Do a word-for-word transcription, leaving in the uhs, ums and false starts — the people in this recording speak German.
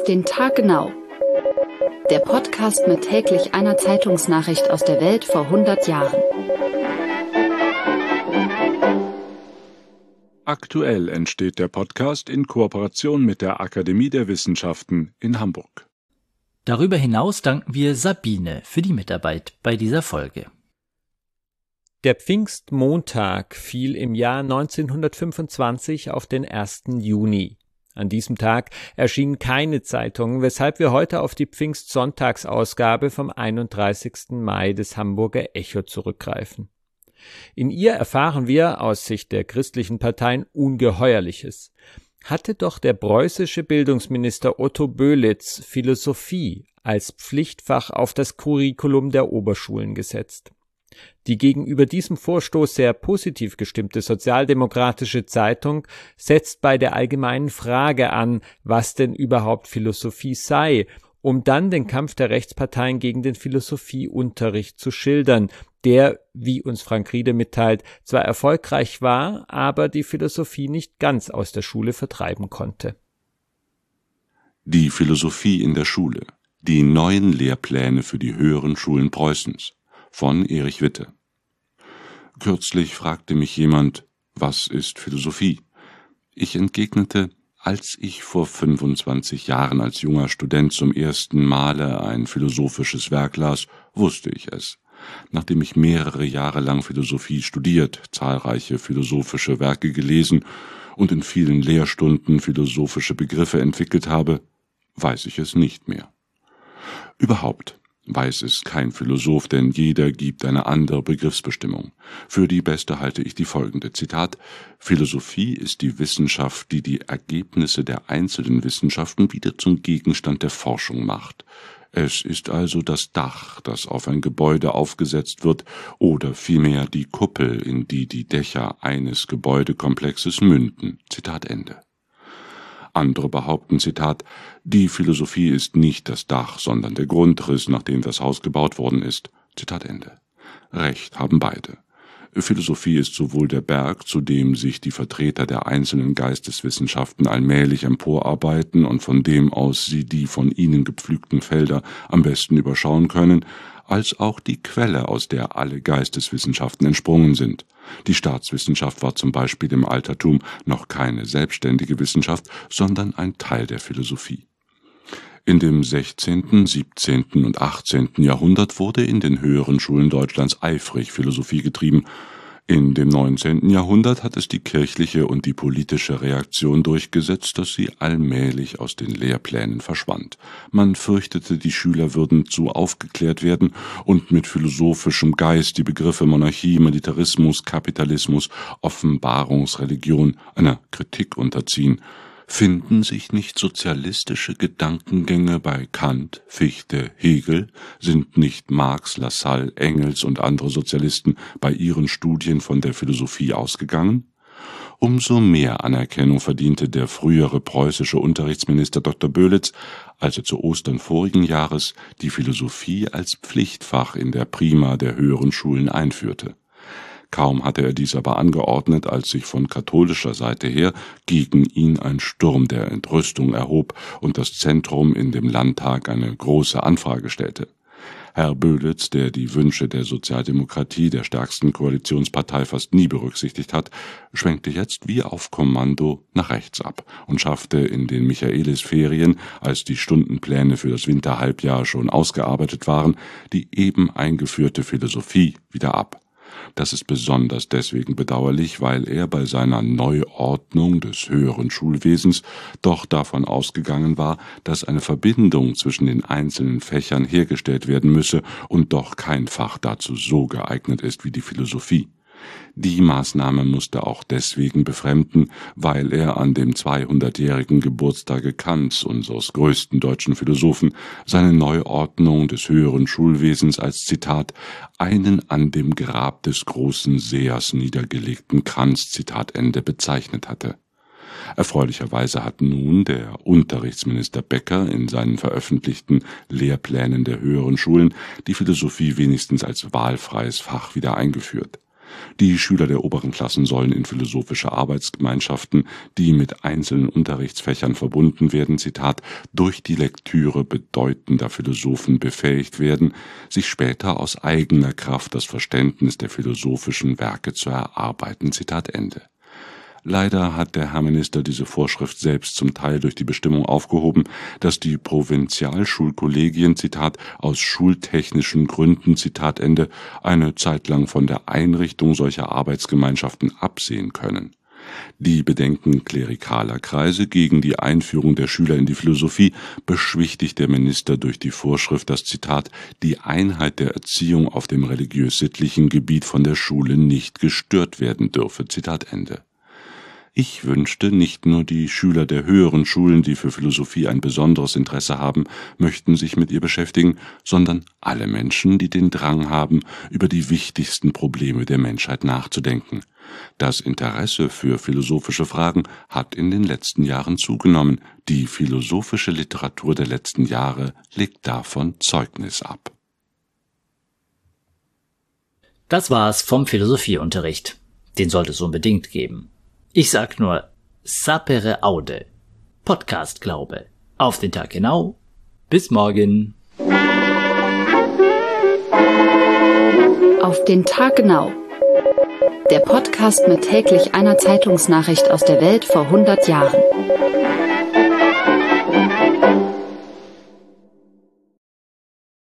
den Tag genau. Der Podcast mit täglich einer Zeitungsnachricht aus der Welt vor hundert Jahren. Aktuell entsteht der Podcast in Kooperation mit der Akademie der Wissenschaften in Hamburg. Darüber hinaus danken wir Sabine für die Mitarbeit bei dieser Folge. Der Pfingstmontag fiel im Jahr neunzehnhundertfünfundzwanzig auf den ersten Juni. An diesem Tag erschienen keine Zeitungen, weshalb wir heute auf die Pfingstsonntagsausgabe vom einunddreißigsten Mai des Hamburger Echo zurückgreifen. In ihr erfahren wir aus Sicht der christlichen Parteien Ungeheuerliches. Hatte doch der preußische Bildungsminister Otto Bölitz Philosophie als Pflichtfach auf das Curriculum der Oberschulen gesetzt. Die gegenüber diesem Vorstoß sehr positiv gestimmte Sozialdemokratische Zeitung setzt bei der allgemeinen Frage an, was denn überhaupt Philosophie sei, um dann den Kampf der Rechtsparteien gegen den Philosophieunterricht zu schildern, der, wie uns Frank Riede mitteilt, zwar erfolgreich war, aber die Philosophie nicht ganz aus der Schule vertreiben konnte. Die Philosophie in der Schule. Die neuen Lehrpläne für die höheren Schulen Preußens. Von Erich Witte. Kürzlich fragte mich jemand, was ist Philosophie? Ich entgegnete, als ich vor fünfundzwanzig Jahren als junger Student zum ersten Male ein philosophisches Werk las, wusste ich es. Nachdem ich mehrere Jahre lang Philosophie studiert, zahlreiche philosophische Werke gelesen und in vielen Lehrstunden philosophische Begriffe entwickelt habe, weiß ich es nicht mehr. Überhaupt weiß es kein Philosoph, denn jeder gibt eine andere Begriffsbestimmung. Für die beste halte ich die folgende, Zitat: Philosophie ist die Wissenschaft, die die Ergebnisse der einzelnen Wissenschaften wieder zum Gegenstand der Forschung macht. Es ist also das Dach, das auf ein Gebäude aufgesetzt wird, oder vielmehr die Kuppel, in die die Dächer eines Gebäudekomplexes münden. Zitat Ende. Andere behaupten, Zitat, die Philosophie ist nicht das Dach, sondern der Grundriss, nach dem das Haus gebaut worden ist. Zitat Ende. Recht haben beide. Philosophie ist sowohl der Berg, zu dem sich die Vertreter der einzelnen Geisteswissenschaften allmählich emporarbeiten und von dem aus sie die von ihnen gepflügten Felder am besten überschauen können, als auch die Quelle, aus der alle Geisteswissenschaften entsprungen sind. Die Staatswissenschaft war zum Beispiel im Altertum noch keine selbstständige Wissenschaft, sondern ein Teil der Philosophie. In dem sechzehnten, siebzehnten und achtzehnten Jahrhundert wurde in den höheren Schulen Deutschlands eifrig Philosophie getrieben. In dem neunzehnten Jahrhundert hat es die kirchliche und die politische Reaktion durchgesetzt, dass sie allmählich aus den Lehrplänen verschwand. Man fürchtete, die Schüler würden zu aufgeklärt werden und mit philosophischem Geist die Begriffe Monarchie, Militarismus, Kapitalismus, Offenbarungsreligion einer Kritik unterziehen. Finden sich nicht sozialistische Gedankengänge bei Kant, Fichte, Hegel? Sind nicht Marx, Lassalle, Engels und andere Sozialisten bei ihren Studien von der Philosophie ausgegangen? Umso mehr Anerkennung verdiente der frühere preußische Unterrichtsminister Doktor Bölitz, als er zu Ostern vorigen Jahres die Philosophie als Pflichtfach in der Prima der höheren Schulen einführte. Kaum hatte er dies aber angeordnet, als sich von katholischer Seite her gegen ihn ein Sturm der Entrüstung erhob und das Zentrum in dem Landtag eine große Anfrage stellte. Herr Bölitz, der die Wünsche der Sozialdemokratie, der stärksten Koalitionspartei, fast nie berücksichtigt hat, schwenkte jetzt wie auf Kommando nach rechts ab und schaffte in den Michaelisferien, als die Stundenpläne für das Winterhalbjahr schon ausgearbeitet waren, die eben eingeführte Philosophie wieder ab. Das ist besonders deswegen bedauerlich, weil er bei seiner Neuordnung des höheren Schulwesens doch davon ausgegangen war, dass eine Verbindung zwischen den einzelnen Fächern hergestellt werden müsse und doch kein Fach dazu so geeignet ist wie die Philosophie. Die Maßnahme musste auch deswegen befremden, weil er an dem zweihundertjährigen Geburtstage Kants, unseres größten deutschen Philosophen, seine Neuordnung des höheren Schulwesens als Zitat einen an dem Grab des großen Sehers niedergelegten Kranz, Zitat Ende, bezeichnet hatte. Erfreulicherweise hat nun der Unterrichtsminister Becker in seinen veröffentlichten Lehrplänen der höheren Schulen die Philosophie wenigstens als wahlfreies Fach wieder eingeführt. Die Schüler der oberen Klassen sollen in philosophische Arbeitsgemeinschaften, die mit einzelnen Unterrichtsfächern verbunden werden, Zitat, durch die Lektüre bedeutender Philosophen befähigt werden, sich später aus eigener Kraft das Verständnis der philosophischen Werke zu erarbeiten, Zitat Ende. Leider hat der Herr Minister diese Vorschrift selbst zum Teil durch die Bestimmung aufgehoben, dass die Provinzialschulkollegien, Zitat, aus schultechnischen Gründen, Zitat Ende, eine Zeit lang von der Einrichtung solcher Arbeitsgemeinschaften absehen können. Die Bedenken klerikaler Kreise gegen die Einführung der Schüler in die Philosophie beschwichtigt der Minister durch die Vorschrift, dass, Zitat, die Einheit der Erziehung auf dem religiös-sittlichen Gebiet von der Schule nicht gestört werden dürfe, Zitat Ende. Ich wünschte, nicht nur die Schüler der höheren Schulen, die für Philosophie ein besonderes Interesse haben, möchten sich mit ihr beschäftigen, sondern alle Menschen, die den Drang haben, über die wichtigsten Probleme der Menschheit nachzudenken. Das Interesse für philosophische Fragen hat in den letzten Jahren zugenommen. Die philosophische Literatur der letzten Jahre legt davon Zeugnis ab. Das war's vom Philosophieunterricht. Den sollte es unbedingt geben. Ich sag nur Sapere Aude. Podcast Glaube. Auf den Tag genau. Bis morgen. Auf den Tag genau. Der Podcast mit täglich einer Zeitungsnachricht aus der Welt vor hundert Jahren.